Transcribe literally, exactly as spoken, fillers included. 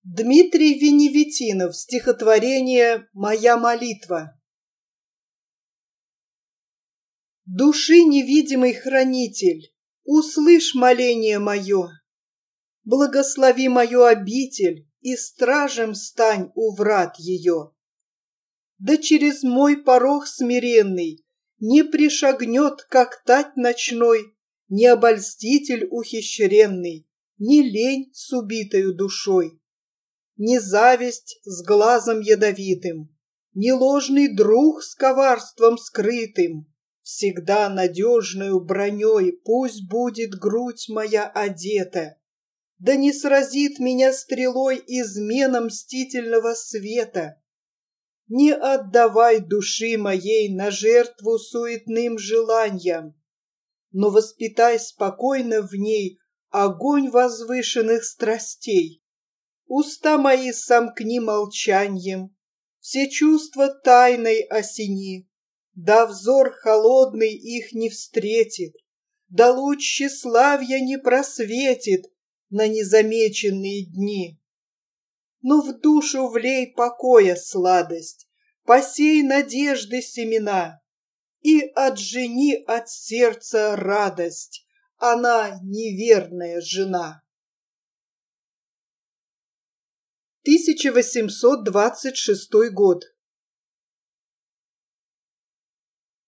Дмитрий Веневитинов. Стихотворение «Моя молитва». Души невидимый хранитель, услышь моление мое, благослови мою обитель и стражем стань у врат ее. Да через мой порог смиренный не пришагнет, как тать ночной, ни обольститель ухищренный, ни лень с убитою душой, ни зависть с глазом ядовитым, ни ложный друг с коварством скрытым. Всегда надежною броней пусть будет грудь моя одета, да не сразит меня стрелой измена мстительного света. Не отдавай души моей на жертву суетным желаньям, но воспитай спокойно в ней огонь возвышенных страстей. Уста мои сомкни молчаньем, все чувства тайной осени, да взор холодный их не встретит, да луч тщеславья не просветит на незамеченные дни. Но в душу влей покоя сладость, посей надежды семена и отжени от сердца радость, она неверная жена. тысяча восемьсот двадцать шестой год.